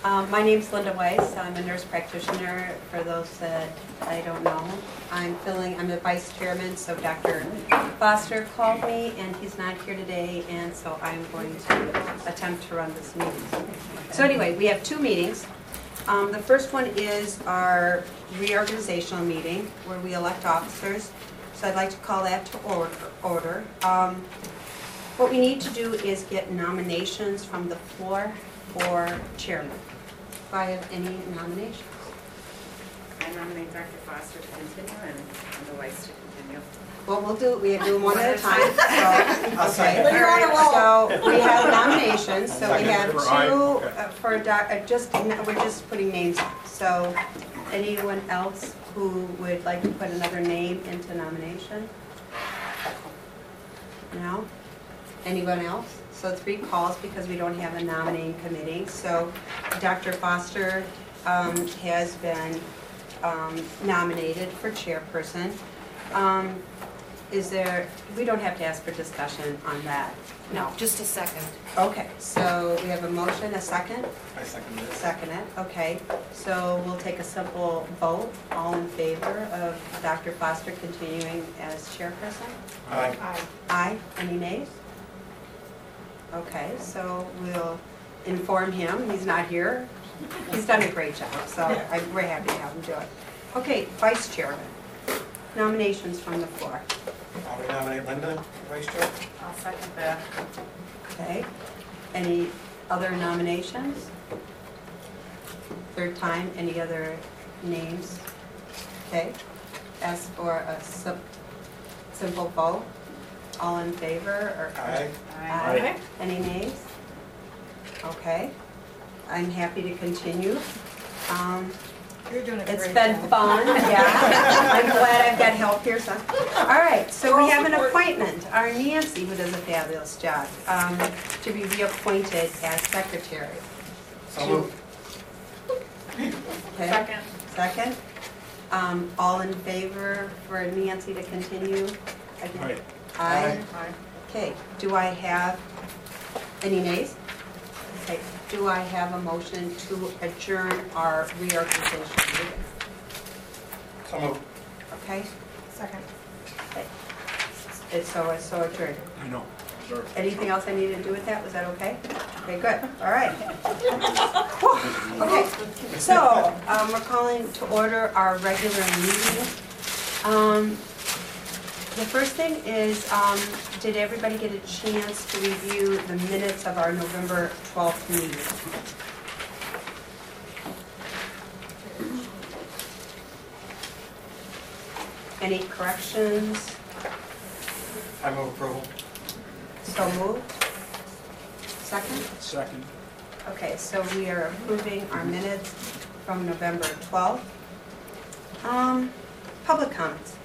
My name's Linda Weiss. I'm a nurse practitioner. For those that I don't know, I'm the vice chairman, so Dr. Foster called me and he's not here today, and so I'm going to attempt to run this meeting. So anyway, we have two meetings. The first one is our reorganizational meeting where we elect officers. So I'd like to call that to order. What we need to do is get nominations from the floor for chairman. Do I have any nominations? I nominate Dr. Foster to continue and Linda Weiss to continue. Well, we do them one at a time. So, okay. So we have nominations. So we have two for we're just putting names. So anyone else who would like to put another name into nomination? No? Anyone else? So 3 calls because we don't have a nominating committee. So Dr. Foster has been nominated for chairperson. We don't have to ask for discussion on that. No. Just a second. Okay, so we have a motion, a second? I second it. Second it, okay. So we'll take a simple vote. All in favor of Dr. Foster continuing as chairperson? Aye. Aye. Any nays? Okay, so we'll inform him. He's not here. He's done a great job, so we're happy to have him do it. Okay, vice chairman. Nominations from the floor. I would nominate Linda for vice chair. I'll second that. Okay. Any other nominations? Third time, any other names? Okay. Ask for a simple vote. All in favor? Aye. Aye. Any nays? Okay. I'm happy to continue. You're doing a great job. It's been fun, yeah. I'm glad I've got help here, son. All right, so we have an appointment. Our Nancy, who does a fabulous job, to be reappointed as secretary. So moved. Okay. Second. Second. All in favor for Nancy to continue? Again? Aye. Aye. Okay, do I have any nays? Okay, do I have a motion to adjourn our reorganization meeting? So moved. Okay, Second. okay. It's so adjourned. I know. Sure. Anything else I need to do with that? Was that okay? Okay, good. All right. Whew. Okay, so we're calling to order our regular meeting. The first thing is, did everybody get a chance to review the minutes of our November 12th meeting? Any corrections? I move approval. So moved. Second? Second. Okay, so we are approving our minutes from November 12th. Public comments.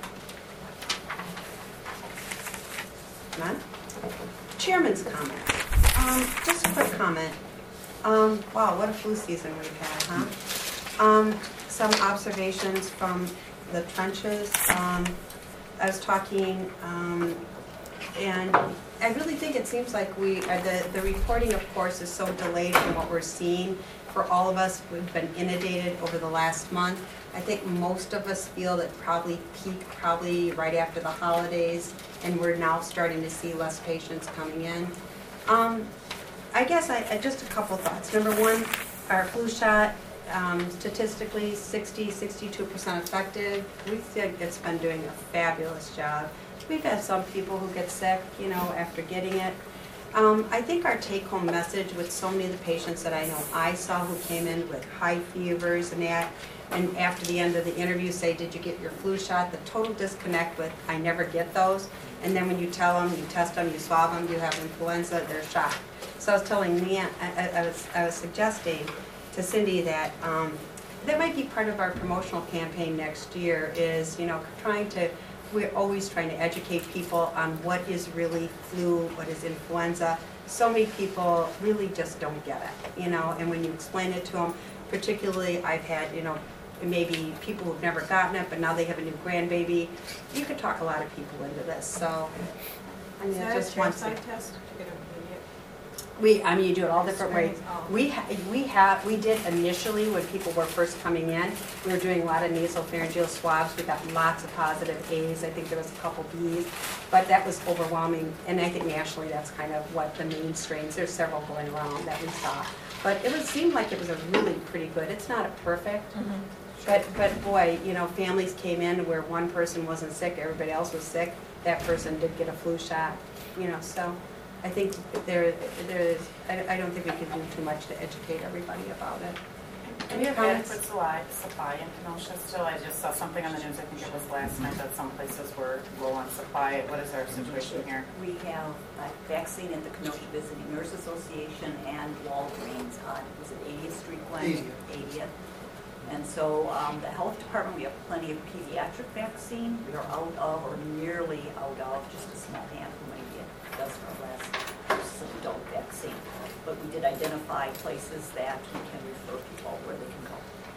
None? Chairman's comments. Just a quick comment. Wow, what a flu season we've had, huh? Some observations from the trenches. I was talking, and I really think it seems like the reporting, of course, is so delayed from what we're seeing. For all of us, we've been inundated over the last month. I think most of us feel that probably peaked right after the holidays, and we're now starting to see less patients coming in. I guess just a couple thoughts. Number one, our flu shot, statistically 60–62% effective. We think it's been doing a fabulous job. We've had some people who get sick, after getting it. I think our take-home message with so many of the patients that I know I saw who came in with high fevers and that, and after the end of the interview say, did you get your flu shot? The total disconnect with, I never get those. And then when you tell them, you test them, you swab them, you have influenza, they're shocked. So I was telling Leanne, I was suggesting to Cindy that that might be part of our promotional campaign next year is, we're always trying to educate people on what is really flu, what is influenza. So many people really just don't get it, and when you explain it to them, particularly I've had, maybe people who've never gotten it, but now they have a new grandbaby. You could talk a lot of people into this, so I mean, Is that just a once. side test to get I mean, you do it all different ways. We did initially, when people were first coming in, we were doing a lot of nasopharyngeal swabs. We got lots of positive A's. I think there was a couple B's, but that was overwhelming. And I think nationally, that's kind of what the main strains, there's several going around that we saw. But it seemed like it was a really pretty good, it's not a perfect, but boy, you know, families came in where one person wasn't sick, everybody else was sick. That person did get a flu shot, you know, so. I think there is, I don't think we can do too much to educate everybody about it. Do we have adequate supply in Kenosha still? I just saw something on the news, I think it was last night, that some places were low on supply. What is our situation here? We have a vaccine at the Kenosha Visiting Nurse Association and Walgreens on, was it 80th Street, Glen? 80th. And so the health department, we have plenty of pediatric vaccine. We are out of, or nearly out of, just a small handful, maybe a dozen or less, of adult vaccine. But we did identify places that we can refer people where they can go.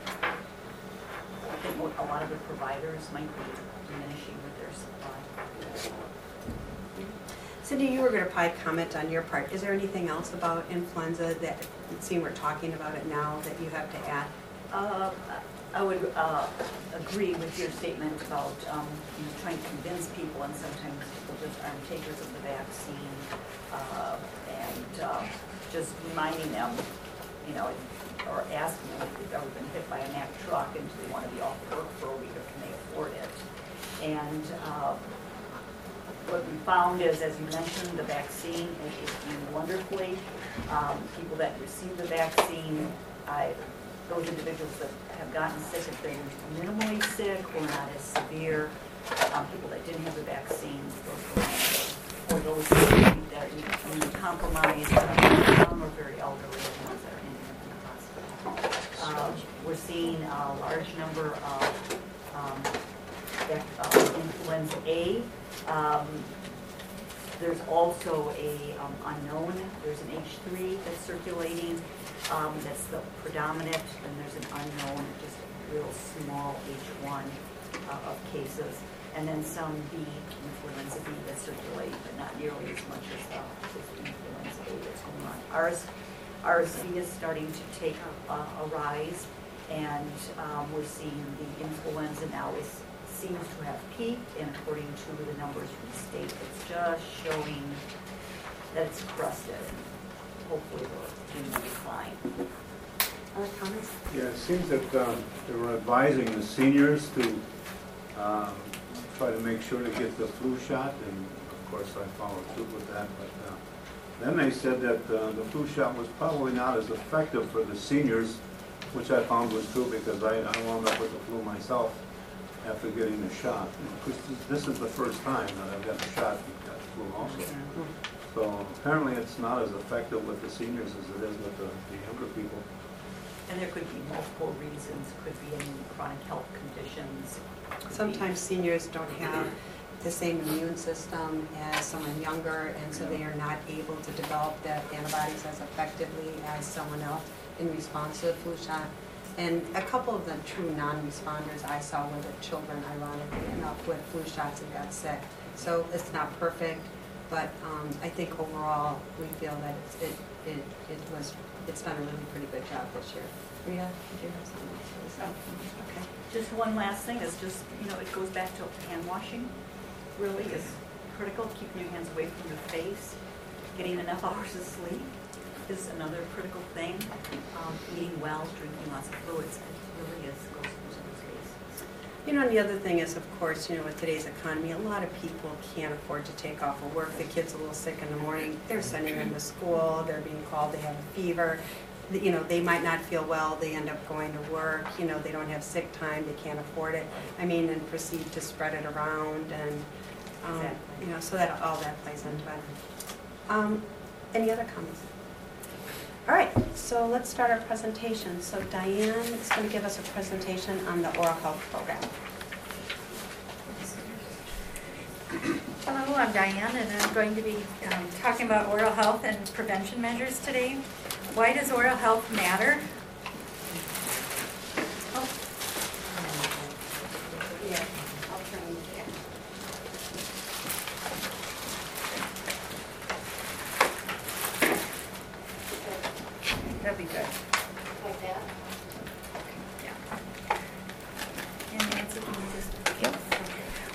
I think a lot of the providers might be diminishing with their supply. Cindy, you were going to probably comment on your part. Is there anything else about influenza that, it seems we're talking about it now, that you have to add? I would agree with your statement about trying to convince people, and sometimes people just aren't takers of the vaccine, and just reminding them, you know, or asking them if they've ever been hit by a Mack truck and do they want to be off work for a week, or can they afford it? And what we found is, as you mentioned, the vaccine is doing wonderfully. People that receive the vaccine, those individuals that have gotten sick, if they were minimally sick or not as severe, people that didn't have the vaccine, or those that are immunocompromised, some are very elderly, the ones that are in the hospital. We're seeing a large number of influenza A. There's also a unknown, there's an H3 that's circulating. That's the predominant, and there's an unknown, just a real small H1 of cases, and then some B, influenza B, that circulate, but not nearly as much as the influenza A that's going on. RSV is starting to take a rise, and we're seeing the influenza now seems to have peaked, and according to the numbers from the state, it's just showing that it's crested. Hopefully will decline. Other comments? Yeah, it seems that they were advising the seniors to try to make sure to get the flu shot, and of course I followed through with that. But then they said that the flu shot was probably not as effective for the seniors, which I found was true because I wound up with the flu myself after getting the shot. Because this is the first time that I've got the shot and got the flu also. So apparently it's not as effective with the seniors as it is with the younger people. And there could be multiple reasons. Could be any chronic health conditions. Sometimes seniors don't have the same immune system as someone younger, and so they are not able to develop the antibodies as effectively as someone else in response to the flu shot. And a couple of the true non-responders I saw were the children, ironically enough, with flu shots and got sick. So it's not perfect. But I think overall, we feel that it's done a really pretty good job this year. Rita, did you have something to say? Okay. Just one last thing is just, you know, it goes back to hand washing. Really is critical. Keeping your hands away from your face. Getting enough hours of sleep is another critical thing. Eating well, drinking lots of fluids. It really is goes into those bases. You know, and the other thing is, of course, you know, with today's economy, a lot of people can't afford to take off of work. The kid's a little sick in the morning. They're sending them to school. They're being called. They have a fever. You know, they might not feel well. They end up going to work. You know, they don't have sick time. They can't afford it. I mean, and proceed to spread it around. And, you know, so that all that plays into it. Any other comments? All right, so let's start our presentation. So Diane is going to give us a presentation on the oral health program. Hello, I'm Diane, and I'm going to be talking about oral health and prevention measures today. Why does oral health matter? Oh. Yeah, I'll turn you there.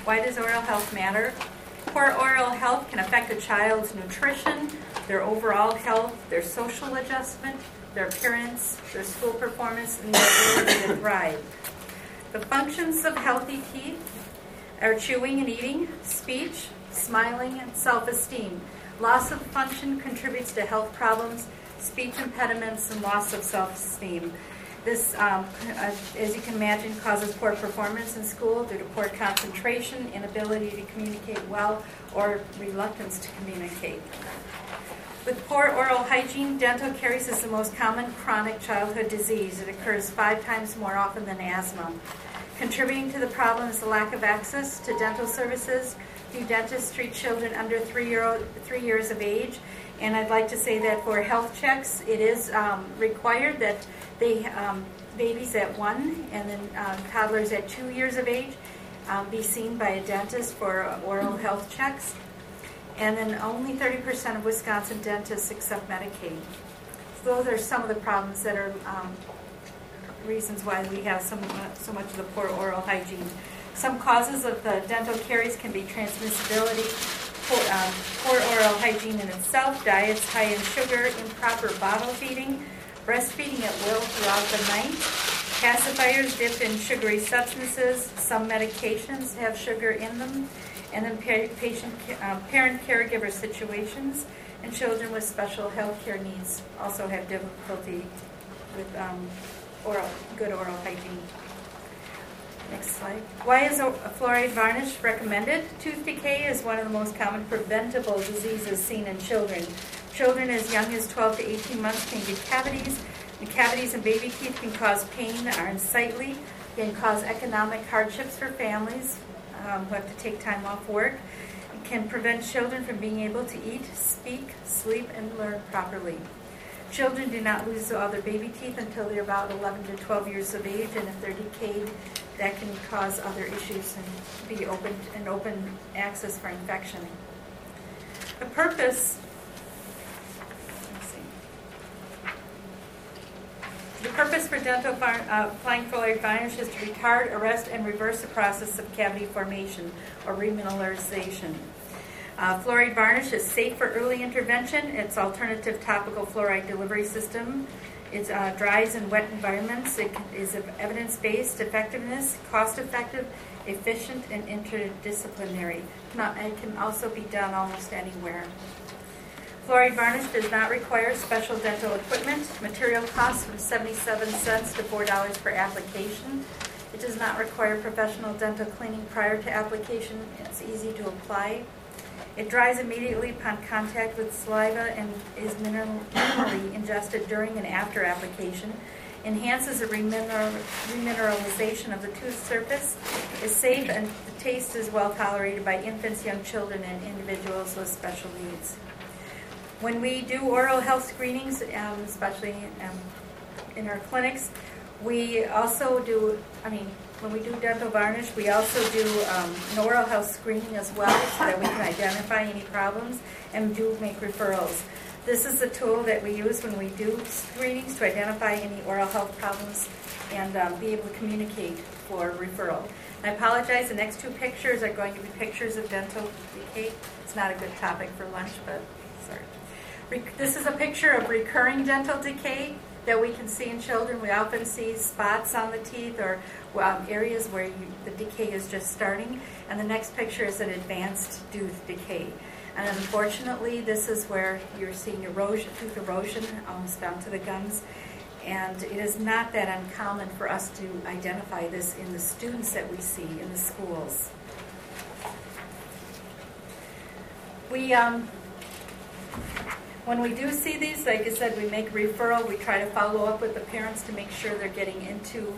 Why does oral health matter? Poor oral health can affect a child's nutrition, their overall health, their social adjustment, their appearance, their school performance, and their ability to thrive. The functions of healthy teeth are chewing and eating, speech, smiling, and self-esteem. Loss of function contributes to health problems, speech impediments, and loss of self-esteem. This, as you can imagine, causes poor performance in school due to poor concentration, inability to communicate well, or reluctance to communicate. With poor oral hygiene, dental caries is the most common chronic childhood disease. It occurs 5 times more often than asthma. Contributing to the problem is the lack of access to dental services. Few dentists treat children under 3 years of age. And I'd like to say that for health checks, it is required that they, babies at 1 and then toddlers at 2 years of age be seen by a dentist for oral health checks. And then only 30% of Wisconsin dentists accept Medicaid. So those are some of the problems that are reasons why we have so much of the poor oral hygiene. Some causes of the dental caries can be transmissibility, poor oral hygiene in itself, diets high in sugar, improper bottle feeding, breastfeeding at will throughout the night, pacifiers dipped in sugary substances, some medications have sugar in them, and then parent-caregiver situations, and children with special health care needs also have difficulty with good oral hygiene. Next slide. Why is a fluoride varnish recommended? Tooth decay is one of the most common preventable diseases seen in children. Children as young as 12 to 18 months can get cavities. The cavities in baby teeth can cause pain, are unsightly, can cause economic hardships for families who have to take time off work. It can prevent children from being able to eat, speak, sleep, and learn properly. Children do not lose all their baby teeth until they're about 11 to 12 years of age, and if they're decayed, that can cause other issues and be open access for infection. The purpose for dental applying fluoride varnish is to retard, arrest, and reverse the process of cavity formation or remineralization. Fluoride varnish is safe for early intervention. It's alternative topical fluoride delivery system. It dries in wet environments. It is of evidence-based effectiveness, cost-effective, efficient, and interdisciplinary. It can also be done almost anywhere. Fluoride varnish does not require special dental equipment. Material costs from 77 cents to $4 per application. It does not require professional dental cleaning prior to application. It's easy to apply. It dries immediately upon contact with saliva and is minimally ingested during and after application. Enhances the remineralization of the tooth surface. Is safe and the taste is well tolerated by infants, young children, and individuals with special needs. When we do oral health screenings, especially in our clinics, we also do, when we do dental varnish, we also do an oral health screening as well so that we can identify any problems and do make referrals. This is the tool that we use when we do screenings to identify any oral health problems and be able to communicate for referral. I apologize, the next 2 pictures are going to be pictures of dental decay. It's not a good topic for lunch, but sorry. This is a picture of recurring dental decay that we can see in children. We often see spots on the teeth or areas where the decay is just starting. And the next picture is an advanced tooth decay. And unfortunately, this is where you're seeing erosion, tooth erosion almost down to the gums. And it is not that uncommon for us to identify this in the students that we see in the schools. When we do see these, like I said, we make a referral. We try to follow up with the parents to make sure they're getting into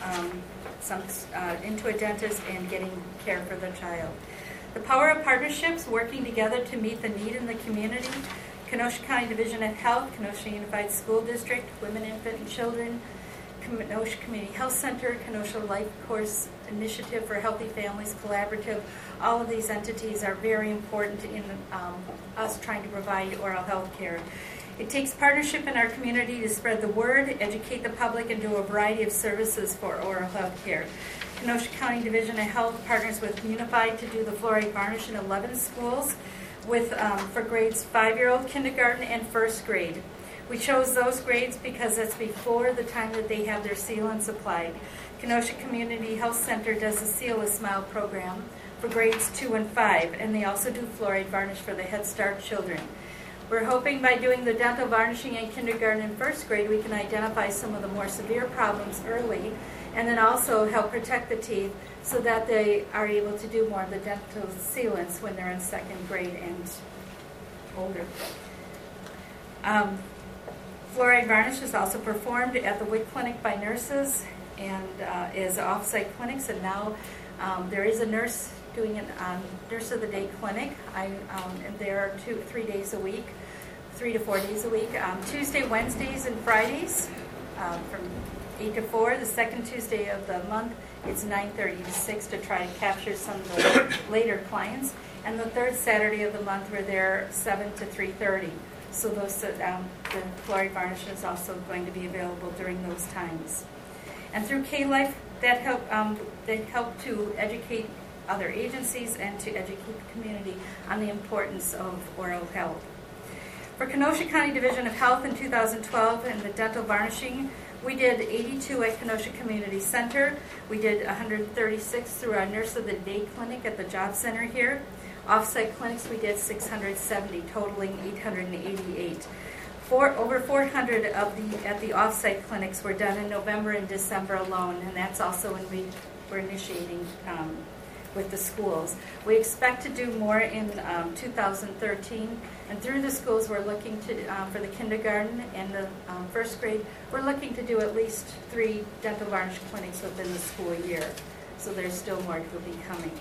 into a dentist and getting care for the child. The power of partnerships, working together to meet the need in the community. Kenosha County Division of Health, Kenosha Unified School District, Women, Infant, and Children, Kenosha Community Health Center, Kenosha Life Course Initiative for Healthy Families Collaborative. All of these entities are very important in us trying to provide oral health care. It takes partnership in our community to spread the word, educate the public, and do a variety of services for oral health care. Kenosha County Division of Health partners with Unified to do the fluoride varnish in 11 schools with for grades 5-year-old kindergarten and first grade. We chose those grades because that's before the time that they have their sealants applied. Kenosha Community Health Center does the Seal a Smile program for grades 2 and 5, and they also do fluoride varnish for the Head Start children. We're hoping by doing the dental varnishing in kindergarten and first grade, we can identify some of the more severe problems early, and then also help protect the teeth so that they are able to do more of the dental sealants when they're in second grade and older. Fluoride varnish is also performed at the WIC clinic by nurses and is off-site clinics, and now there is a nurse doing an nurse of the day clinic. And there are 3 days a week, 3 to 4 days a week, Tuesday, Wednesdays, and Fridays from 8 to 4. The second Tuesday of the month, it's 9:30 to 6 to try and capture some of the later clients. And the third Saturday of the month, we're there 7 to 3:30. So those the fluoride varnish is also going to be available during those times. And through K-Life, that help to educate other agencies and to educate the community on the importance of oral health. For Kenosha County Division of Health in 2012 and the dental varnishing, we did 82 at Kenosha Community Center. We did 136 through our Nurse of the Day clinic at the Job Center here. Off-site clinics, we did 670, totaling 888. Over 400 at the off-site clinics were done in November and December alone, and that's also when we're initiating with the schools. We expect to do more in 2013, and through the schools we're looking to, for the kindergarten and the first grade, we're looking to do at least 3 dental varnish clinics within the school year. So there's still more to be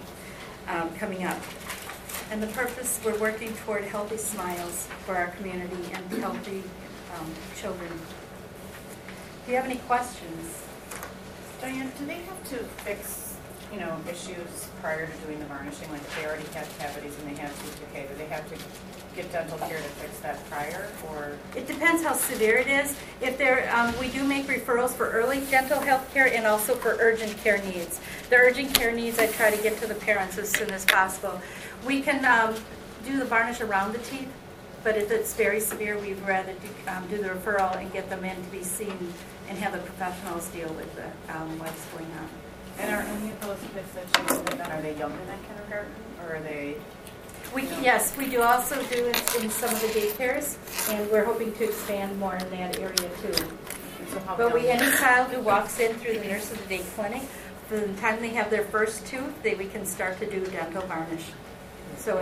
coming up. And the purpose, we're working toward healthy smiles for our community and healthy children. Do you have any questions? Diane, do they have to fix, issues prior to doing the varnishing? Like if they already have cavities and they have tooth decay, do they have to get dental care to fix that prior, or? It depends how severe it is. If they're, we do make referrals for early dental health care and also for urgent care needs. The urgent care needs, I try to get to the parents as soon as possible. We can do the varnish around the teeth, but if it's very severe, we'd rather do the referral and get them in to be seen and have the professionals deal with what's going on. And are any of those kids that you live in, are they younger than kindergarten, or are they? Yes, we do also do it in some of the daycares, and we're hoping to expand more in that area too. So But any child who walks in through the Nurse of the Day clinic, from the time they have their first tooth, we can start to do dental varnish. So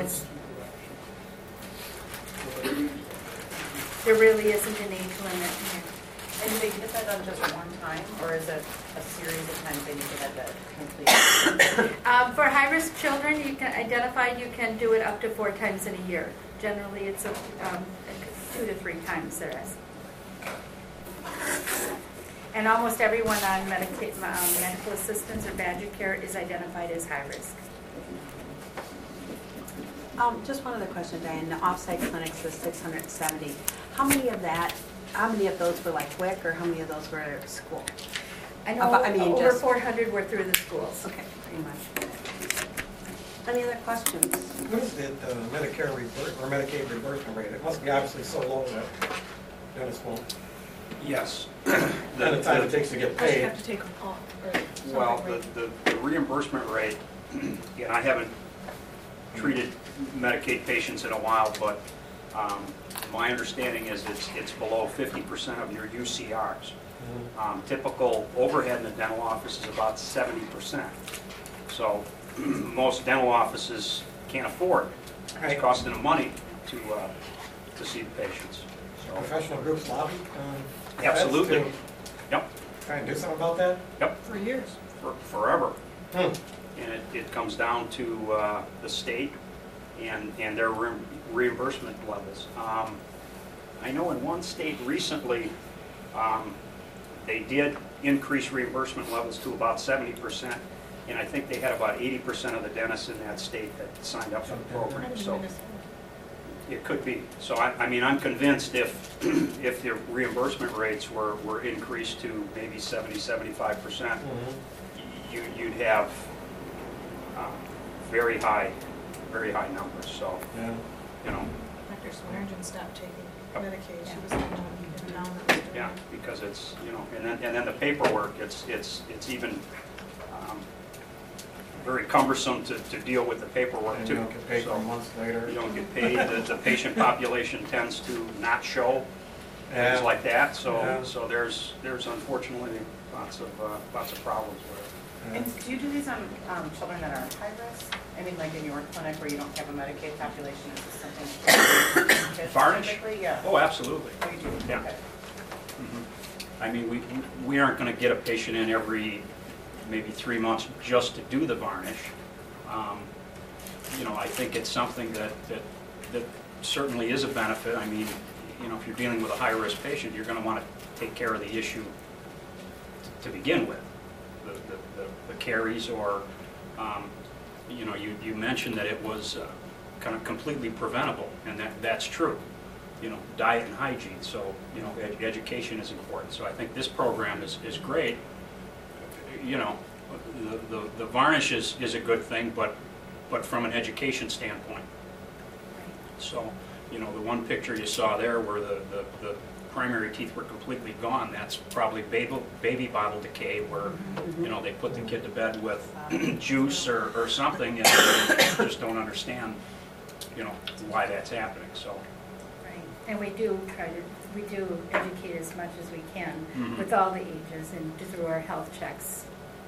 there really isn't an age limit here. And do they get that done just one time, or is it a series of times they need to have that complete? For high-risk children, you can do it up to 4 times in a year. Generally, it's 2 to 3 times there is. And almost everyone on medical assistance or Badger Care is identified as high risk. Just one other question, Diane. The off-site clinics, the 670. How many of those were like WIC, or how many of those were school? I know over 400 were through the schools. Okay, pretty much. Any other questions? What is the Medicare or Medicaid reimbursement rate? It must be obviously so low that dentists won't. Yes. The time it takes to get paid. You have to take them off. Well, the reimbursement rate, and I haven't treated Medicaid patients in a while, but my understanding is it's below 50% of your UCRs. Typical overhead in the dental office is about 70%. So most dental offices can't afford it. It's costing them money to see the patients. So Professional groups lobby? Absolutely. Yep. Try and do something about that? Yep. For years. Forever. Hmm. And it comes down to the state and their reimbursement levels. I know in one state recently, they did increase reimbursement levels to about 70%, and I think they had about 80% of the dentists in that state that signed up for the program. So it could be. So I'm convinced if the reimbursement rates were increased to maybe 70-75%, you'd have very high numbers, so, Yeah. you know, Dr. Swearingen stopped taking Yep. Medicaid. She was in town that was doing yeah, it. because it's, you know, and then the paperwork, it's even very cumbersome to deal with the paperwork And too. you don't get paid So for months later. You don't get paid, the patient population tends to not show, things Yeah. like that, so, Yeah. so there's unfortunately lots of problems with it. And do you do these on children that are high risk? I mean, like in your clinic where you don't have a Medicaid population, is this something? kids Varnish? typically? Yeah. Oh, absolutely. Oh, you do? Yeah. Okay. I mean, we aren't going to get a patient in every maybe 3 months just to do the varnish. You know, I think it's something that certainly is a benefit. I mean, you know, if you're dealing with a high-risk patient, you're going to want to take care of the issue to begin with, the caries, or, you know, you mentioned that it was kind of completely preventable, and that's true. You know, diet and hygiene, so, you know, education is important. So I think this program is great. You know, the varnish is a good thing, but from an education standpoint. So, you know, the one picture you saw there where the primary teeth were completely gone, that's probably baby bottle decay, where, you know, they put the kid to bed with juice or something, and they just don't understand, you know, why that's happening, so. Right. And we do educate as much as we can Mhm. with all the ages and through our health checks.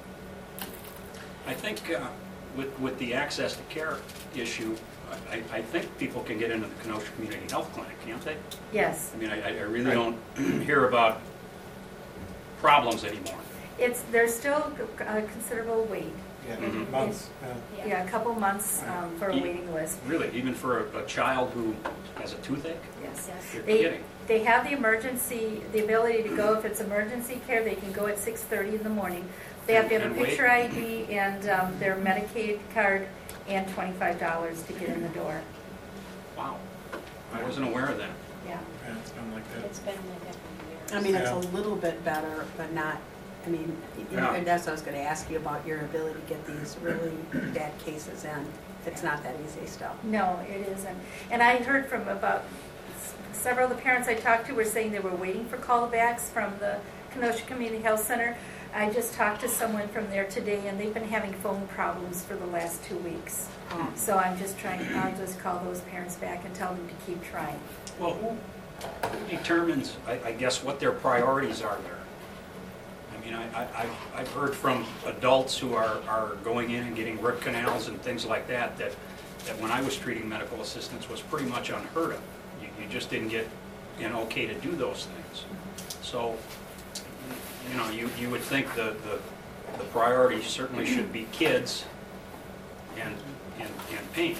I think with the access to care issue, I think people can get into the Kenosha Community Health Clinic, can't they? Yes. I mean, I really don't hear about problems anymore. There's still a considerable wait. Yeah, Mhm. months, yeah. Yeah, a couple months for a waiting list. Really, even for a child who has a toothache? Yes. You're They kidding. have the ability to go, if it's emergency care, they can go at 6:30 in the morning. They have to have And a wait. picture ID and their Medicaid card and $25 to get in the door. Wow. I wasn't aware of that. Yeah. Yeah, it's been like that. It's been like that for years. I mean, it's Yeah. a little bit better, but not, I mean, Yeah. that's what I was gonna ask you about, your ability to get these really bad cases in. It's not that easy still. No, it isn't. And I heard from about several of the parents I talked to were saying they were waiting for callbacks from the Kenosha Community Health Center. I just talked to someone from there today, and they've been having phone problems for the last 2 weeks. So I'll just call those parents back and tell them to keep trying. Well, who determines, I guess, what their priorities are there? I mean, I've heard from adults who are going in and getting root canals and things like that when I was treating medical assistants was pretty much unheard of. You just didn't get an okay to do those things. So, you know, you would think the priority certainly should be kids and pain.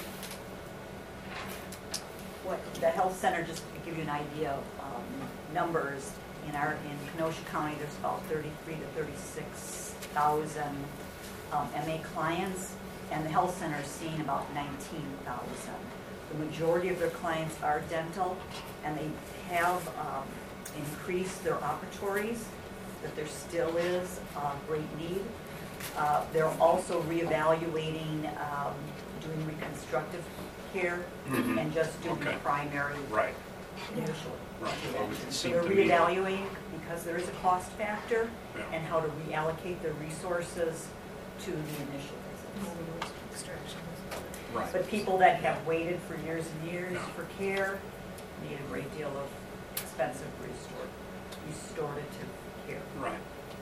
What the health center, just to give you an idea of numbers, in Kenosha County, there's about 33 to 36,000 MA clients, and the health center is seeing about 19,000. The majority of their clients are dental, and they have increased their operatories, but there still is great need. They're also reevaluating doing reconstructive care Mhm. and just doing Okay. primary Right. initial Right. intervention. It So seemed they're to me that- reevaluating because there is a cost factor Yeah. and how to reallocate their resources to the initial visits. Extraction. Right. But people that have waited for years and years for care need a great deal of expensive restorative care. Right.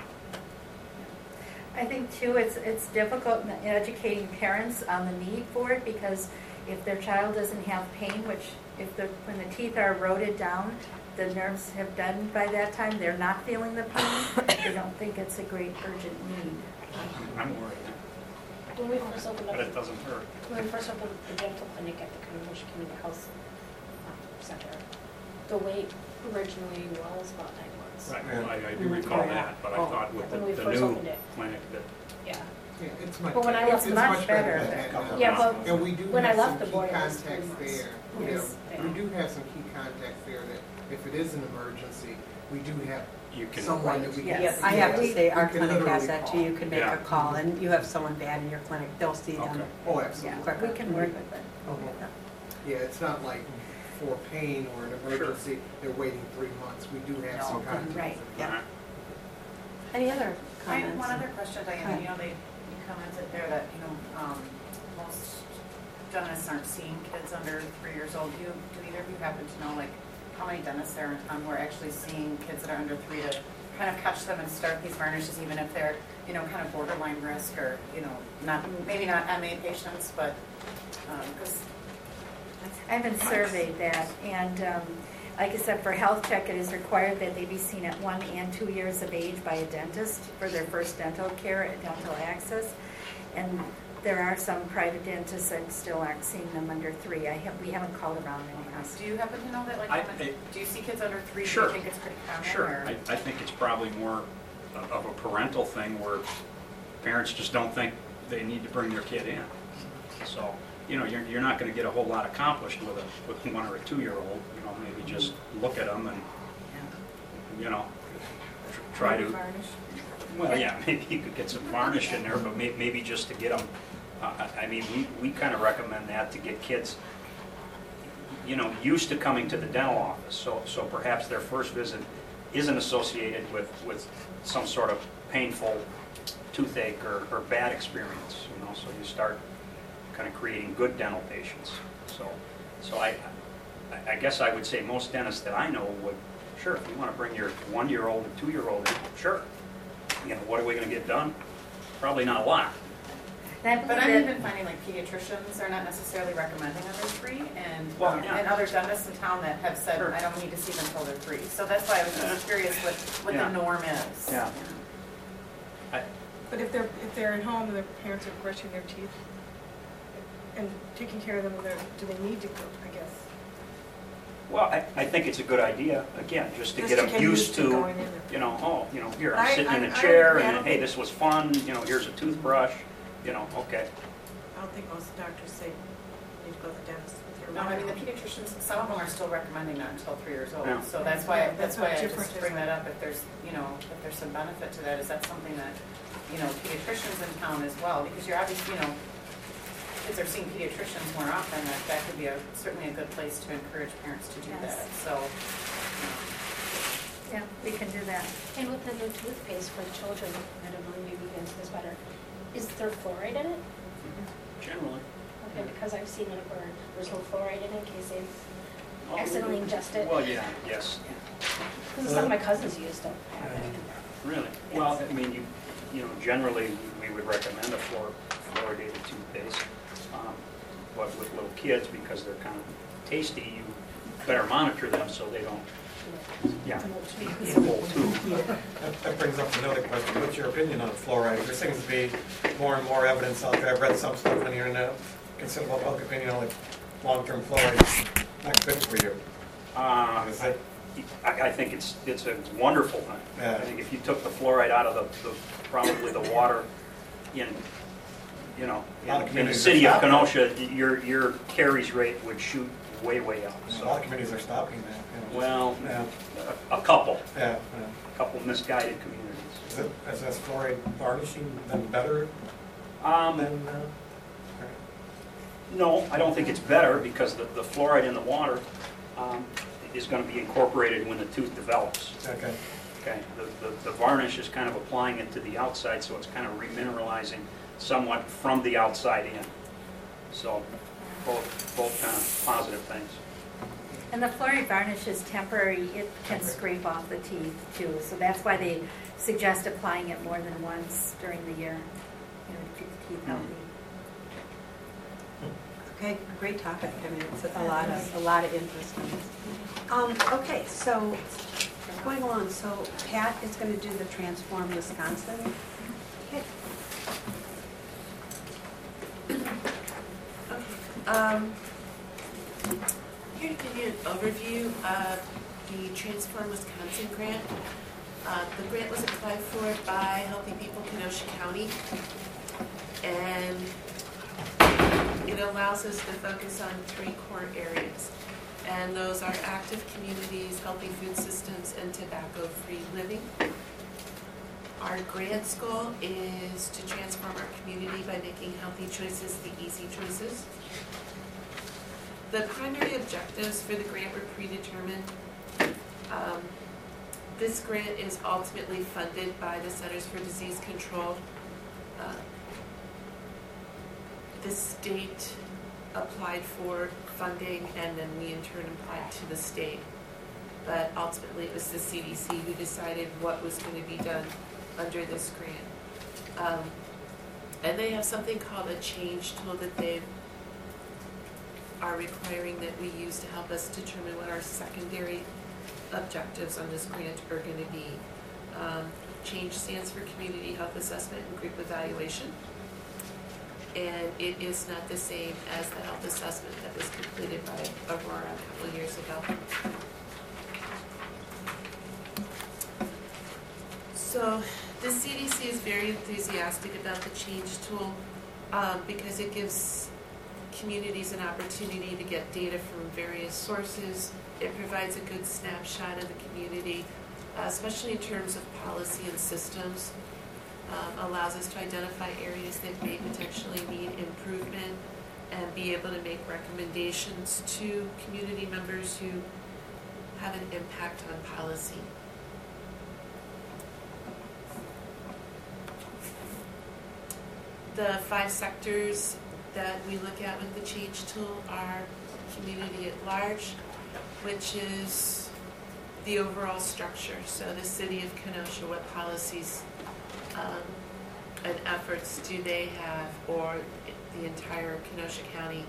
I think too, it's difficult in educating parents on the need for it, because if their child doesn't have pain, which when the teeth are eroded down, the nerves have done by that time, they're not feeling the pain, they don't think it's a great urgent need. I'm worried, When we first opened up, but it doesn't hurt. when we first opened the dental clinic at the Kenosha Community Health Center, the wait originally was about 9 months. Right, well, I do recall that, but I thought with When we the first new opened it. clinic that, Yeah. Yeah, it's much. But when I left, It's much better. than that now. Yeah, but And we do when I have left some the key board, it was contacts 3 months. there. Yes. We do have some key contacts there that if it is an emergency, we do have you can. Someone that we can. Yes. I have to say, our You can clinic has literally that too. call. You can make Yeah. a call and you have someone bad in your clinic, they'll see them. Okay. Oh, Yeah, absolutely. Quicker. we can work with it. Uh-huh. Yeah, it's not like for pain or an emergency, they're waiting 3 months. We do have some No. kind of. Right. Yeah. Uh-huh. Any other I have comments? one other question, Hi. Diana. You know, you commented there that, most dentists aren't seeing kids under 3 years old. Do either of you happen to know, like, how many dentists there are in town who are actually seeing kids that are under 3 to kind of catch them and start these varnishes, even if they're, kind of borderline risk or, maybe not MA patients, but, because I haven't surveyed that, and like I said, for health check, it is required that they be seen at 1 and 2 years of age by a dentist for their first dental care and dental access. And there are some private dentists that still aren't seeing them under 3. We haven't called around and asked. do you happen to know that, like, do you see kids under 3? Sure. Do you think it's pretty common? Sure, or- I think it's probably more of a parental thing where parents just don't think they need to bring their kid in. So, you're not going to get a whole lot accomplished with a 1 or a 2-year-old. Maybe just look at them and, try to. Varnish. Well, yeah, maybe you could get some varnish in there, but maybe just to get them, we kind of recommend that to get kids, used to coming to the dental office. So perhaps their first visit isn't associated with some sort of painful toothache or bad experience, so you start kind of creating good dental patients. So I guess I would say most dentists that I know would, sure, if you want to bring your 1-year-old and 2-year-old in, sure. What are we going to get done? Probably not a lot. But I'm even finding like pediatricians are not necessarily recommending under 3, and Well, yeah. and other dentists in town that have said, Sure. I don't need to see them until they're 3. So that's why I was just curious what Yeah. the norm is. Yeah. But if they're at home and their parents are brushing their teeth and taking care of them, do they need to go, I guess? Well, I think it's a good idea, again, just to Just get to them get used used to to, going in there. here, I- I'm sitting in I- a I chair, agree. I and don't hey, think- this was fun, here's a toothbrush, okay. I don't think most doctors say you need to go to the dentist with your No, I mean, the mouth. pediatricians, some of them are still recommending that until 3 years old. Yeah. So that's why That's I what different just is. bring that up, if there's some benefit to that. Is that something that, pediatricians in town as well? Because you're obviously, kids are seeing pediatricians more often, that could be certainly a good place to encourage parents to do Yes. that. So, Yeah, we can do that. And with the new toothpaste for children, I don't know, maybe you can answer this better, is there fluoride in it? Generally. Okay, because I've seen it where there's no fluoride in it in case they accidentally ingest it. Well, yeah, yes, Because some of my cousins used to have it. really. Yes. Well, generally, we would recommend a fluoridated toothpaste, but with little kids, because they're kind of tasty, you better monitor them so they don't, eat a whole tube. That brings up another question. What's your opinion on fluoride? There seems to be more and more evidence out there. I've read some stuff on the internet. Considerable public opinion on like long-term fluoride is not good for you. Is it? I think it's a wonderful thing. Yeah. I think if you took the fluoride out of probably the water in A lot of in the communities city are of stopping Kenosha, your caries rate would shoot way up. A lot of communities are stopping that. Well, Yeah, a couple misguided communities. Is that fluoride varnishing then better than? No, I don't think it's better because the fluoride in the water is going to be incorporated when the tooth develops. Okay. Okay, the varnish is kind of applying it to the outside, so it's kind of remineralizing somewhat from the outside in. So both kind of positive things. And the fluoride varnish is temporary. It can scrape off the teeth too. So that's why they suggest applying it more than once during the year, to keep the teeth healthy. Okay, great topic. I mean, it's a lot of interest in this. Okay, so going along, so Pat is going to do the Transform Wisconsin. Okay. Here to give you an overview of the Transform Wisconsin grant. The grant was applied for by Healthy People Kenosha County, and it allows us to focus on 3 core areas. And those are active communities, healthy food systems, and tobacco-free living. Our grant's goal is to transform our community by making healthy choices the easy choices. The primary objectives for the grant were predetermined. This grant is ultimately funded by the Centers for Disease Control. The state applied for funding, and then we in turn applied to the state. But ultimately it was the CDC who decided what was going to be done under this grant. And they have something called a change tool that they are requiring that we use to help us determine what our secondary objectives on this grant are going to be. Change stands for Community Health Assessment and Group Evaluation. And it is not the same as the health assessment that was completed by Aurora a couple of years ago. So the CDC is very enthusiastic about the change tool because it gives communities an opportunity to get data from various sources. It provides a good snapshot of the community, especially in terms of policy and systems. Allows us to identify areas that may potentially need improvement and be able to make recommendations to community members who have an impact on policy. The 5 sectors that we look at with the change tool are community at large, which is the overall structure. So the city of Kenosha, what policies and efforts do they have, or the entire Kenosha County,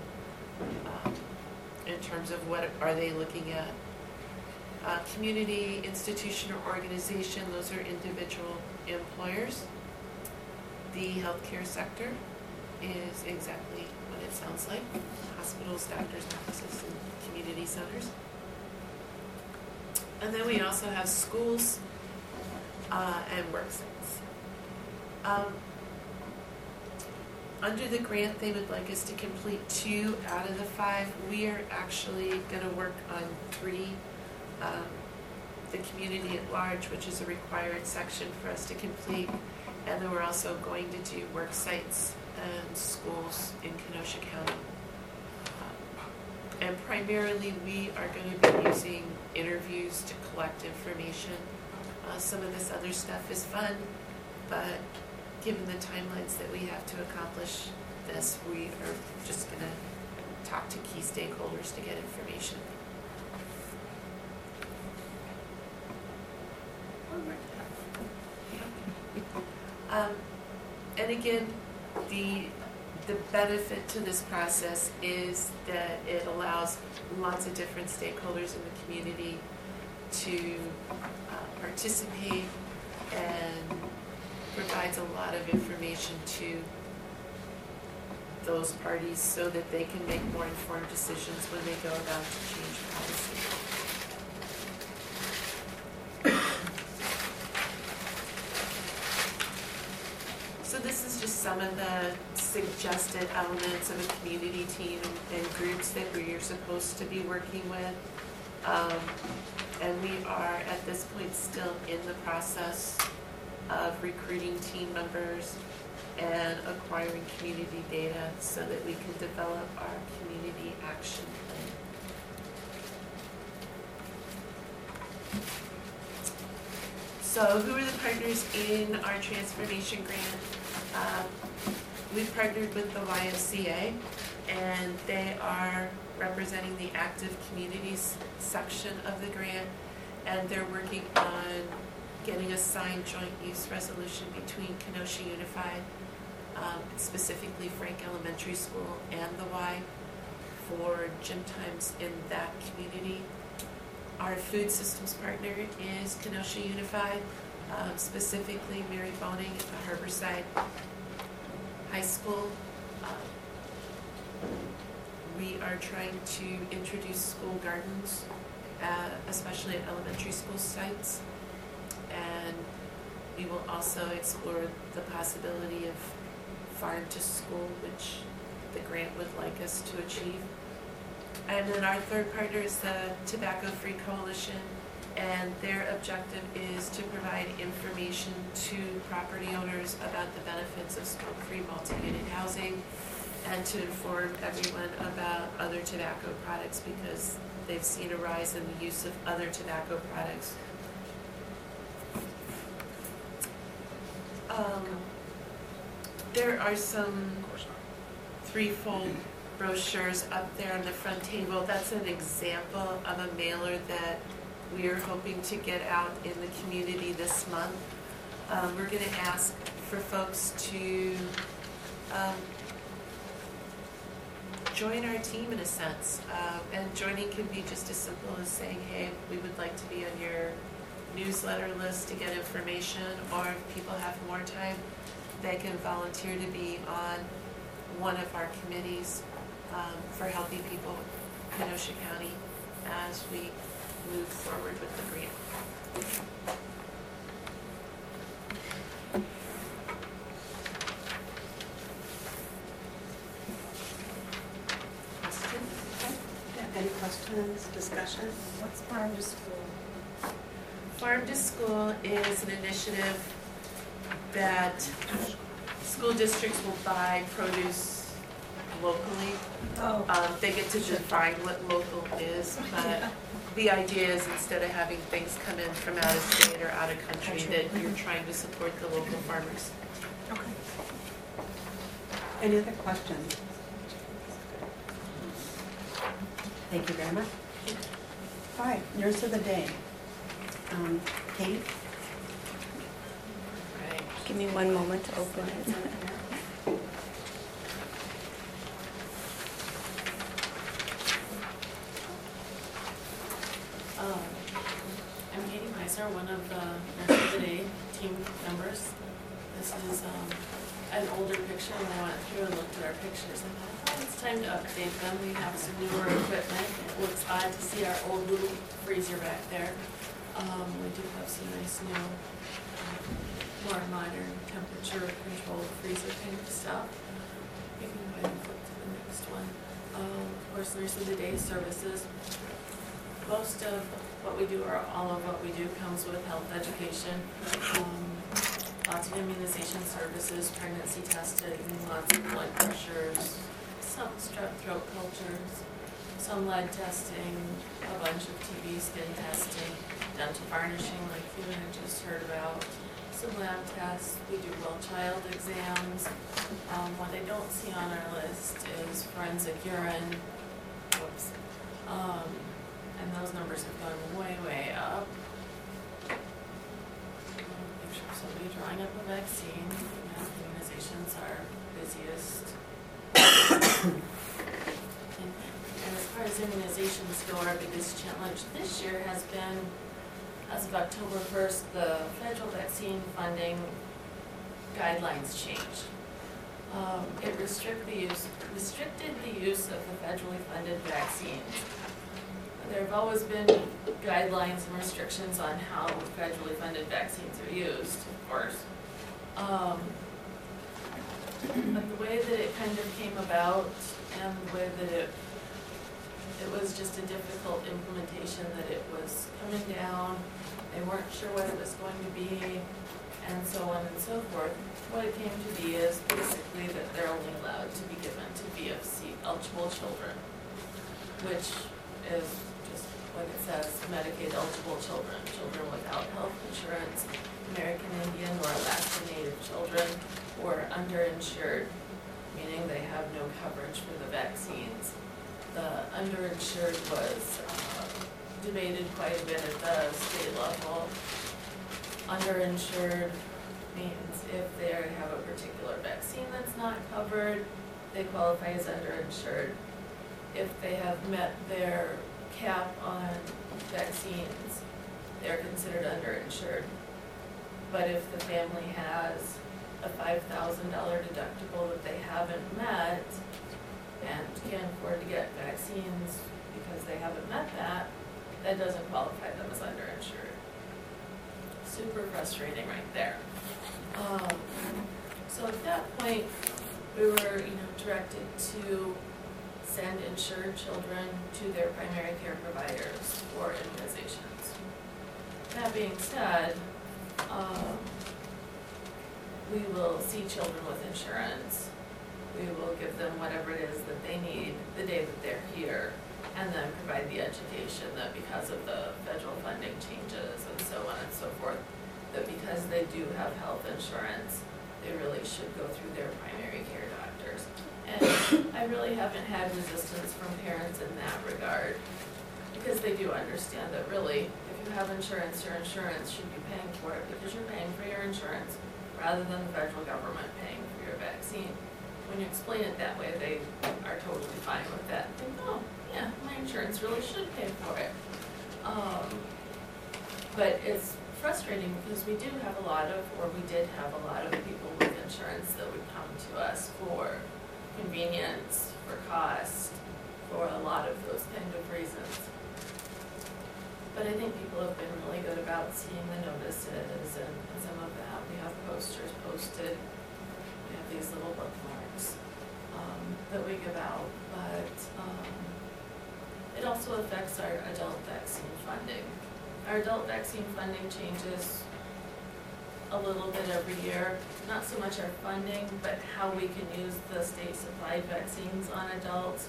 in terms of what are they looking at. Community, institution, or organization, those are individual employers. The healthcare sector is exactly what it sounds like: hospitals, doctors' offices, and community centers. And then we also have schools and work sites. Under the grant, they would like us to complete 2 out of the 5. We are actually going to work on 3. The community at large, which is a required section for us to complete, and then we're also going to do work sites and schools in Kenosha County. And primarily we are going to be using interviews to collect information. Some of this other stuff is fun, but given the timelines that we have to accomplish this, we are just going to talk to key stakeholders to get information. And again, the benefit to this process is that it allows lots of different stakeholders in the community to participate, and provides a lot of information to those parties so that they can make more informed decisions when they go about to change policy. So this is just some of the suggested elements of a community team and groups that we are supposed to be working with. And we are at this point still in the process of recruiting team members and acquiring community data so that we can develop our community action plan. So who are the partners in our transformation grant? We've partnered with the YMCA, and they are representing the active communities section of the grant, and they're working on getting a signed joint use resolution between Kenosha Unified, specifically Frank Elementary School, and the Y for gym times in that community. Our food systems partner is Kenosha Unified, specifically Mary Boning at the Harborside High School. We are trying to introduce school gardens, especially at elementary school sites. And we will also explore the possibility of farm to school, which the grant would like us to achieve. And then our third partner is the Tobacco Free Coalition, and their objective is to provide information to property owners about the benefits of smoke-free multi-unit housing, and to inform everyone about other tobacco products, because they've seen a rise in the use of other tobacco products. There are some threefold brochures up there on the front table. That's an example of a mailer that we are hoping to get out in the community this month. We're going to ask for folks to join our team in a sense. And joining can be just as simple as saying, hey, we would like to be on your newsletter list to get information, or if people have more time, they can volunteer to be on one of our committees for helping people in Kenosha County as we move forward with the grant. Any questions, discussion? What's Farm to School? Farm to School is an initiative that school districts will buy produce locally. Oh. They get to define what local is, but the idea is instead of having things come in from out of state or out of country, that you're trying to support the local farmers. Okay. Any other questions? Thank you very much. All right, nurse of the day. Kate? Right. Give me one moment to open it. I'm Katie Meiser, one of the Nurse of the Day team members. This is an older picture, and I went through and looked at our pictures and thought, oh, it's time to update them. We have some newer equipment. It looks odd to see our old little freezer back there. We do have some nice new, more modern temperature controlled freezer kind of stuff. You can go ahead and flip to the next one. Of course, Nurse of the Day services. Most of what we do, or all of what we do, comes with health education. Lots of immunization services, pregnancy testing, lots of blood pressures, some strep throat cultures, some lead testing, a bunch of TB skin testing, dental varnishing like you had just heard about, some lab tests. We do well child exams. What I don't see on our list is forensic urine. Whoops. And those numbers have gone way, way up. Picture of somebody drawing up a vaccine. Immunizations are busiest. And as far as immunizations go, our biggest challenge this year has been, as of October 1st, the federal vaccine funding guidelines changed. It restricted the use of the federally funded vaccines. There have always been guidelines and restrictions on how federally funded vaccines are used, of course. But the way that it kind of came about, and the way that it was just a difficult implementation, that it was coming down, they weren't sure what it was going to be, and so on and so forth. What it came to be is basically that they're only allowed to be given to VFC eligible children, which is just what it says, Medicaid eligible children, children without health insurance, American Indian or Alaska Native children, or underinsured, meaning they have no coverage for the vaccines. The underinsured was debated quite a bit at the state level. Underinsured means if they have a particular vaccine that's not covered, they qualify as underinsured. If they have met their cap on vaccines, they're considered underinsured. But if the family has a $5,000 deductible that they haven't met and can't afford to get vaccines because they haven't met that, that doesn't qualify them as underinsured. Super frustrating right there. So at that point, we were, directed to send insured children to their primary care providers for immunizations. That being said, we will see children with insurance. We will give them whatever it is that they need the day that they're here, and then provide the education that because of the federal funding changes and so on and so forth, that because they do have health insurance, they really should go through their primary care doctors. And I really haven't had resistance from parents in that regard, because they do understand that really, if you have insurance, your insurance should be paying for it, because you're paying for your insurance rather than the federal government paying for your vaccine. When you explain it that way, they are totally fine with that. They think, oh, yeah, my insurance really should pay for it. But it's frustrating because we do have a lot of, or we did have a lot of people with insurance that would come to us for convenience, for cost, for a lot of those kind of reasons. But I think people have been really good about seeing the notices and some of that. We have posters posted. We have these little bookmarks that we give out. But it also affects our adult vaccine funding. Our adult vaccine funding changes a little bit every year. Not so much our funding, but how we can use the state-supplied vaccines on adults.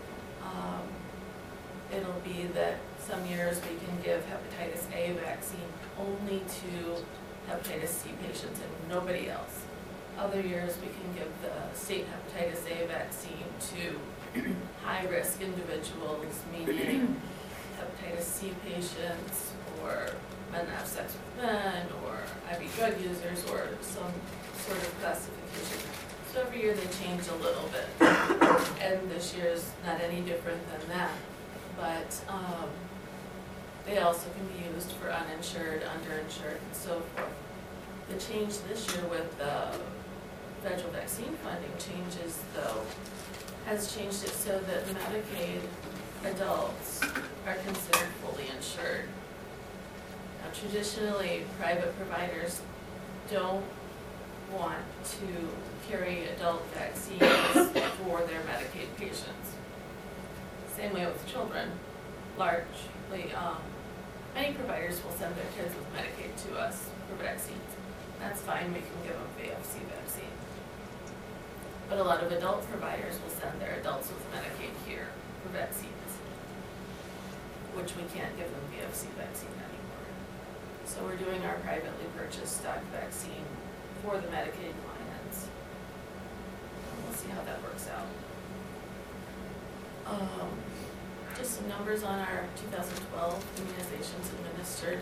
It'll be that some years we can give hepatitis A vaccine only to hepatitis C patients and nobody else. Other years we can give the state hepatitis A vaccine to high-risk individuals, meaning hepatitis C patients, or men that have sex with men, or IV drug users, or some sort of classification. So every year they change a little bit, and this year's not any different than that. But they also can be used for uninsured, underinsured, and so forth. The change this year with the federal vaccine funding changes, though, has changed it so that Medicaid adults are considered fully insured. Now, traditionally, private providers don't want to carry adult vaccines for their Medicaid patients. Same way with children. Largely, many providers will send their kids with Medicaid to us for vaccines. That's fine, we can give them VFC vaccine. But a lot of adult providers will send their adults with Medicaid here for vaccines, which we can't give them VFC vaccine anymore. So we're doing our privately purchased stock vaccine for the Medicaid clients. And we'll see how that works out. Just some numbers on our 2012 immunizations administered.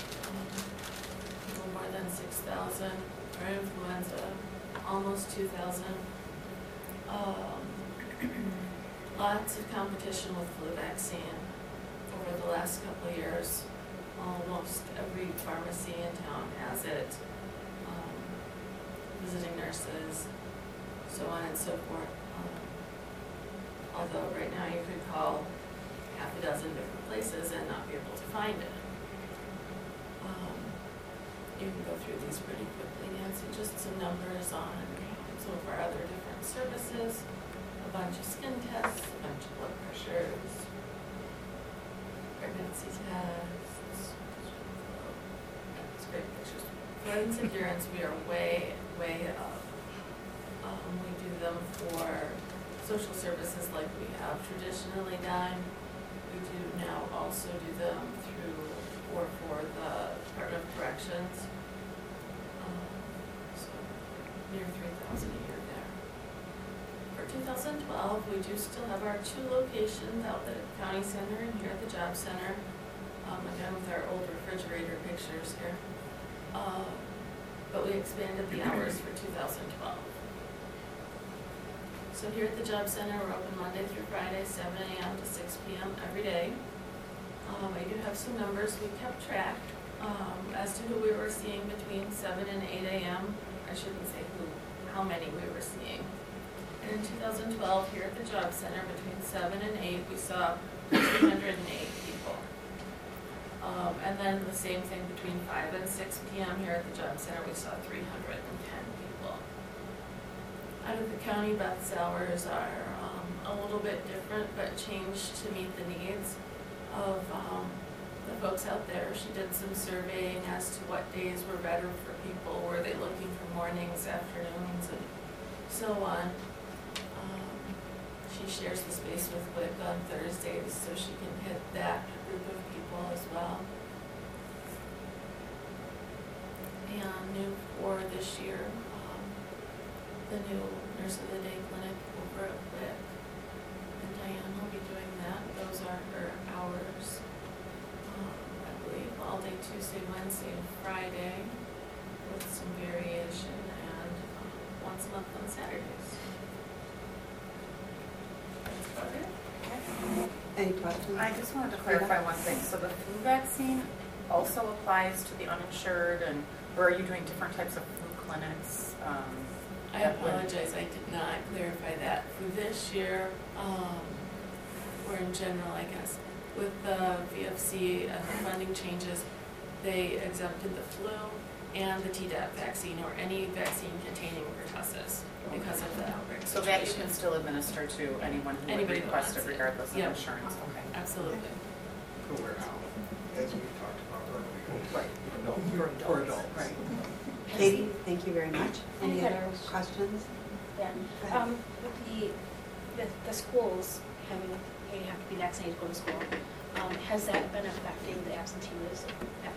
A little more than 6,000 for influenza, almost 2,000. Lots of competition with flu vaccine over the last couple of years. Almost every pharmacy in town has it. Visiting nurses, so on and so forth. Although right now you could call half a dozen different places and not be able to find it. You can go through these pretty quickly, Nancy. Just some numbers on some of our other different services, a bunch of skin tests, a bunch of blood pressures, pregnancy tests. It's great pictures. Fluids and urines, we are way up. We do them for social services like we have traditionally done. We do now also do them through or for the Department of Corrections. So near 3,000 a year there. For 2012, we do still have our 2 locations out at the County Center and here at the Job Center. Again with our old refrigerator pictures here. But we expanded the hours for 2012. So here at the Job Center, we're open Monday through Friday, 7 a.m. to 6 p.m. every day. I do have some numbers. We kept track as to who we were seeing between 7 and 8 a.m. I shouldn't say how many we were seeing. And in 2012, here at the Job Center, between 7 and 8, we saw 308 people. And then the same thing between 5 and 6 p.m. here at the Job Center, we saw 310 people. Out of the county, Beth's hours are a little bit different, but changed to meet the needs of the folks out there. She did some surveying as to what days were better for people. Were they looking for mornings, afternoons, and so on. She shares the space with WIC on Thursdays, so she can hit that group of people as well. And new for this year, the new Nurse of the Day clinic over at WIC. And Diane will be doing that. Those are her hours. I believe all day Tuesday, Wednesday, and Friday with some variation, and once a month on Saturdays. That's about it. Any questions? I just wanted to clarify one thing. So the flu vaccine also applies to the uninsured, and or are you doing different types of flu clinics? I apologize, I did not clarify that. For this year, or in general, I guess, with the VFC and the funding changes, they exempted the flu and the Tdap vaccine, or any vaccine containing pertussis, because of the outbreak So situation. that you can still administer to anyone who would Anybody who request wants it, it. regardless of Yep. insurance. Okay. Absolutely. For where now, as we talked about earlier. Right. For adults. Right. Katie, thank you very much. Any Okay. other questions? Yeah. Go ahead. With the schools having, you have to be vaccinated to go to school, has that been affecting the absenteeism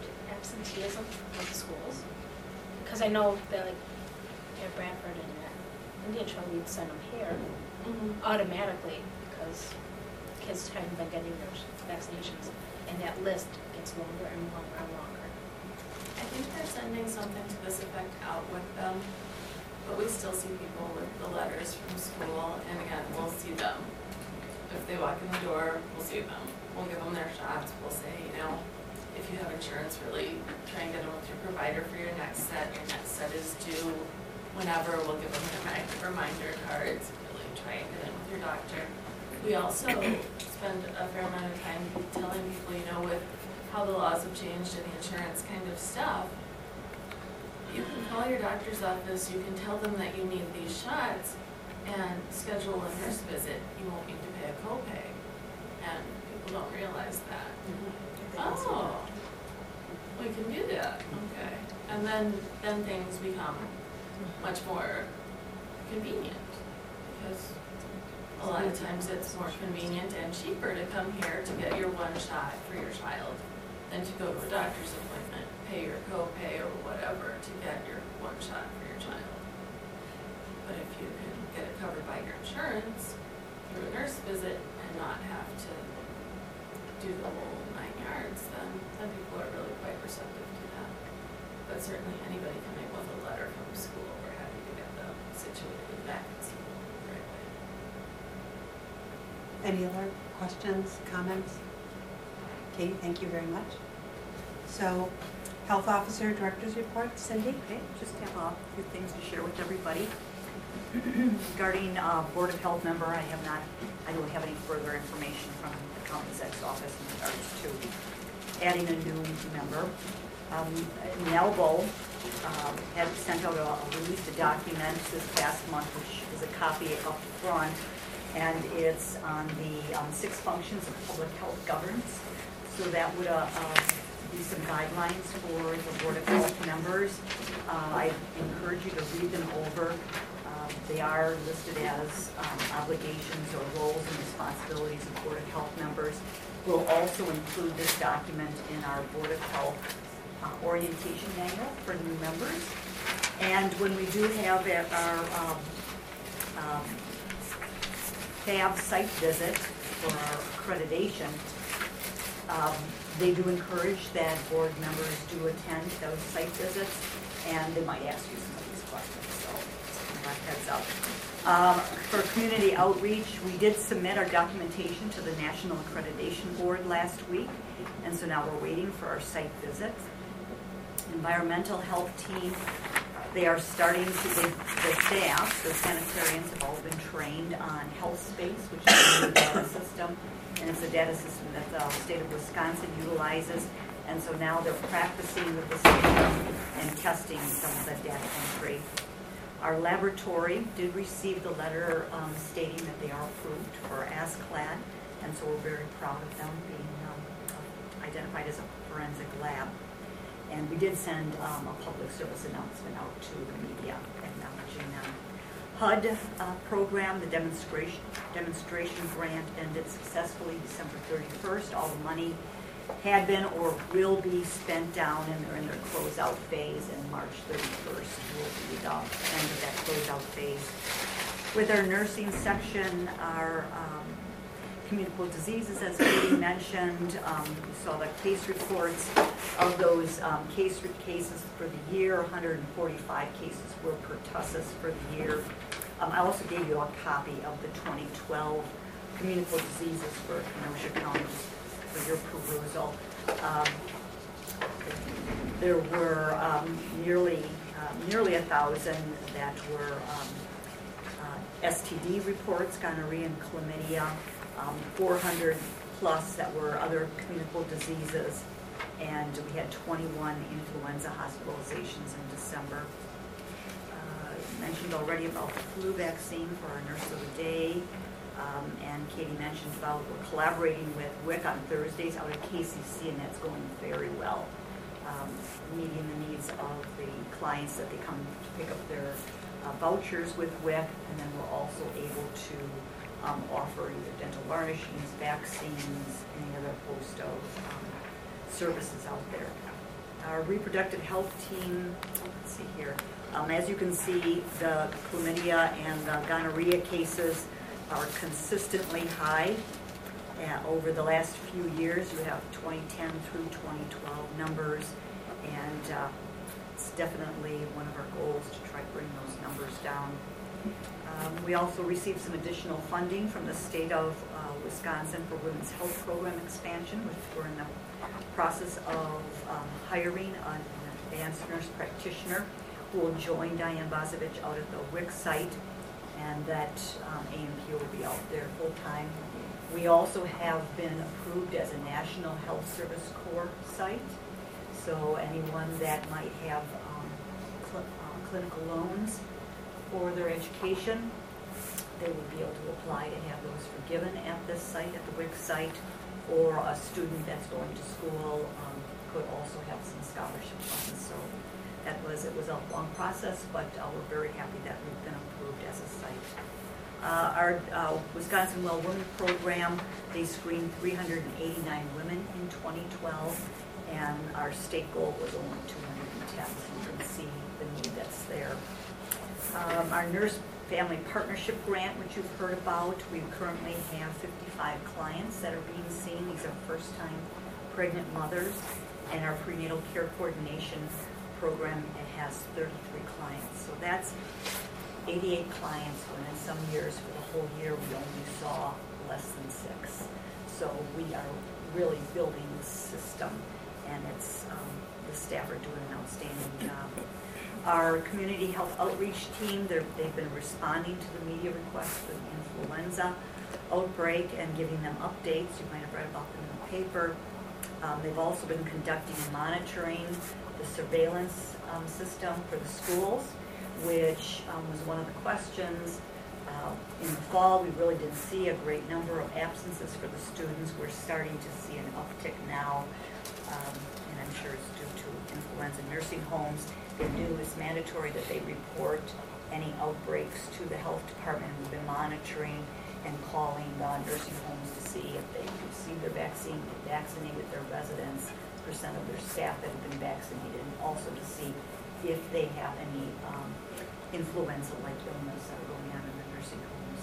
of the schools? Because I know that like at Bradford and at Indian Trail, we'd send them here automatically because kids haven't been getting their vaccinations, and that list gets longer and longer and longer. I think they're sending something to this effect out with them, but we still see people with the letters from school, and again, we'll see them. If they walk in the door, we'll see them. We'll give them their shots. We'll say, if you have insurance, really try and get them with your provider for your next set. Your next set is due whenever. We'll give them reminder cards. Really try and get in with your doctor. We also spend a fair amount of time telling people, with how the laws have changed and the insurance kind of stuff. You can call your doctor's office, you can tell them that you need these shots, and schedule a nurse visit. You won't need to pay a copay. And people don't realize that. Oh, we can do that. Okay. And then things become much more convenient, because a lot of times it's more convenient and cheaper to come here to get your one shot for your child than to go to a doctor's appointment, pay your copay or whatever to get your one shot for your child. But if you can get it covered by your insurance through a nurse visit and not have to do the whole 9 yards, then people are really quite receptive to that. But certainly anybody coming with a letter from school, we're happy to get them situated back in school right away. Any other questions, comments? Katie, thank you very much. So, Health Officer Director's Report, Cindy? Okay, just have a few things to share with everybody. Regarding Board of Health member, I don't have any further information from the County Exec's office in regards to adding a new member. NELBO had sent out released a document this past month, which is a copy up front, and it's on the 6 functions of public health governance. So that would be some guidelines for the Board of Health members. I encourage you to read them over. They are listed as obligations or roles and responsibilities of Board of Health members. We'll also include this document in our Board of Health orientation manual for new members. And when we do have our FAB site visit for our accreditation, they do encourage that board members do attend those site visits, and they might ask you some of these questions, so heads up. For community outreach, we did submit our documentation to the National Accreditation Board last week, and so now we're waiting for our site visit. Environmental health team, they are starting to, the staff, the sanitarians have all been trained on Health Space, which is a new data system, and it's a data system that the state of Wisconsin utilizes, and so now they're practicing with the system and testing some of the data entry. Our laboratory did receive the letter stating that they are approved for ASCLD, and so we're very proud of them being identified as a forensic lab. And we did send a public service announcement out to the media acknowledging them. HUD program, the demonstration grant ended successfully December 31st. All the money had been or will be spent down, and they're in their closeout phase, and March 31st will be the end of that closeout phase. With our nursing section, our communicable diseases, as Katie mentioned, we saw the case reports of those cases for the year. 145 cases were pertussis for the year. I also gave you a copy of the 2012 communicable diseases for Kenosha County for your perusal. There were nearly 1,000 that were STD reports, gonorrhea and chlamydia, 400 plus that were other communicable diseases, and we had 21 influenza hospitalizations in December. Mentioned already about the flu vaccine for our Nurse of the Day, and Katie mentioned about we're collaborating with WIC on Thursdays out at KCC, and that's going very well, meeting the needs of the clients that they come to pick up their vouchers with WIC, and then we're also able to offer either dental varnishings, vaccines, any other host of services out there. Our reproductive health team, let's see here. As you can see, the chlamydia and the gonorrhea cases are consistently high. Over the last few years, you have 2010 through 2012 numbers, and it's definitely one of our goals to try to bring those numbers down. We also received some additional funding from the state of Wisconsin for women's health program expansion, which we're in the process of hiring an advanced nurse practitioner who will join Diane Bozovich out at the WIC site, and that AMP will be out there full time. We also have been approved as a National Health Service Corps site, so anyone that might have clinical loans for their education, they would be able to apply to have those forgiven at this site, at the WIC site, or a student that's going to school could also have some scholarship funds. So it was a long process, but we're very happy that we've been approved as a site. Our Wisconsin Well Women program, they screened 389 women in 2012, and our state goal was only 210, so you can see the need that's there. Our Nurse Family Partnership Grant, which you've heard about, we currently have 55 clients that are being seen. These are first-time pregnant mothers, and our prenatal care coordination program, it has 33 clients. So that's 88 clients, when in some years for the whole year we only saw less than 6. So we are really building this system, and it's the staff are doing an outstanding job. Our community health outreach team, they've been responding to the media requests for the influenza outbreak and giving them updates. You might have read about them in the paper. They've also been conducting and monitoring the surveillance system for the schools, which was one of the questions. In the fall, we really didn't see a great number of absences for the students. We're starting to see an uptick now, and I'm sure it's due to influenza nursing homes. They do, it's mandatory that they report any outbreaks to the health department. We've been monitoring and calling the nursing homes to see if they received their vaccine, vaccinated their residents, percent of their staff that have been vaccinated, and also to see if they have any influenza-like illness that are going on in the nursing homes.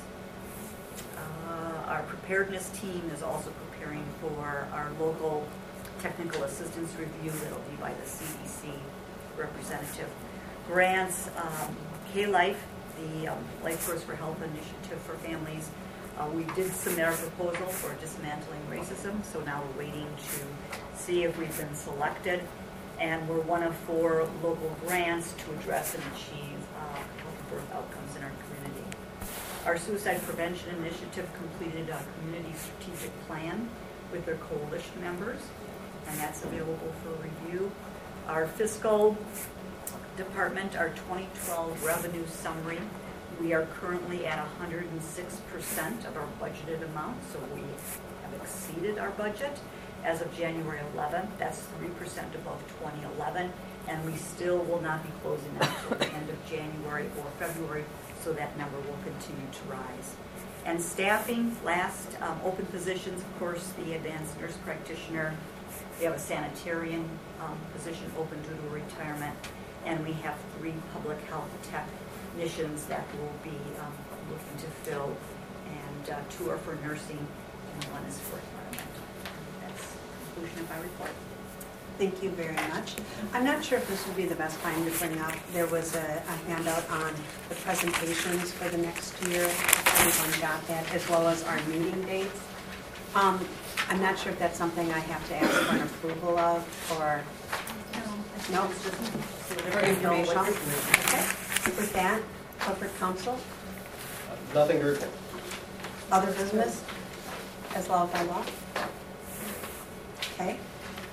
Our preparedness team is also preparing for our local technical assistance review that'll be by the CDC representative. Grants, K-Life, the Life Source for Health Initiative for Families. We did submit our proposal for dismantling racism, so now we're waiting to see if we've been selected. And we're one of 4 local grants to address and achieve healthy birth outcomes in our community. Our Suicide Prevention Initiative completed a community strategic plan with their coalition members, and that's available for review. Our fiscal Department, our 2012 revenue summary, we are currently at 106% of our budgeted amount, so we have exceeded our budget. As of January 11th, that's 3% above 2011, and we still will not be closing out until the end of January or February, so that number will continue to rise. And staffing, last open positions, of course, the advanced nurse practitioner. We have a sanitarian position open due to retirement, and we have 3 public health technicians that we'll be looking to fill, and 2 are for nursing, and 1 is for environmental. That's the conclusion of my report. Thank you very much. I'm not sure if this would be the best time to bring up, there was a handout on the presentations for the next year. Everyone got that, as well as our meeting dates. I'm not sure if that's something I have to ask for an approval of, or no? For information. Okay. With that, corporate counsel, Nothing to report. other business, as allowed by law? Okay.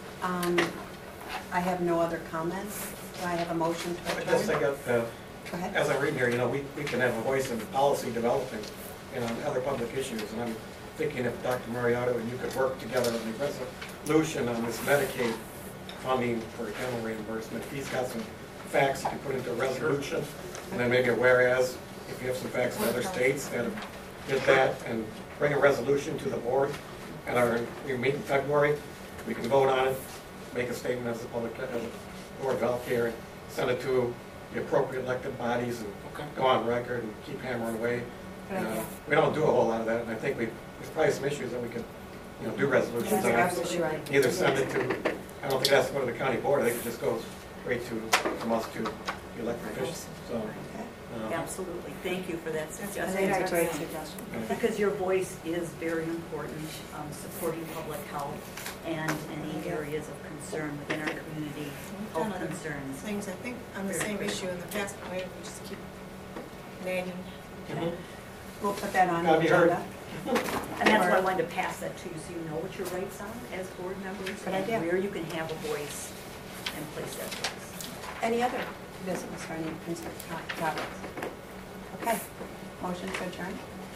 I have no other comments. Do I have a motion to I adjourn? just think Go that, ahead. as I'm reading here, we can have a voice in policy development and on other public issues. And I'm thinking if Dr. Mariotto and you could work together on the resolution on this Medicaid funding for dental reimbursement. If he's got some facts, he can put into a resolution. And then maybe a whereas, if you have some facts in other states that have did that, and bring a resolution to the board. And we meet in February, we can vote on it, make a statement as a public, as a board of health care, and send it to the appropriate elected bodies and go on record and keep hammering away. Good idea. We don't do a whole lot of that, and I think there's probably some issues that we could, do resolutions That's on. absolutely right. Either send it to, I don't think it has to go to the county board, I think it just goes straight from us to the elected officials, so. Okay. Absolutely. Thank you for that I suggestion. think it's a great suggestion. Because your voice is very important, supporting public health and any areas of concern within our community, We've health done other concerns. things, I think, on the Very same critical. issue in the past, but maybe we just keep nagging. Mhm. We'll put that on the Gotta be heard. agenda. And that's why I wanted to pass that to you, so you know what your rights are as board members Good and idea. where you can have a voice and place that voice. Any other business or any concern topics? Okay, motion to adjourn?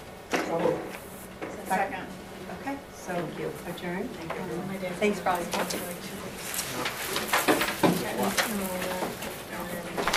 Second. Okay, so Thank you. adjourn. My dad's Thanks, gonna Bobby. be like 2 weeks.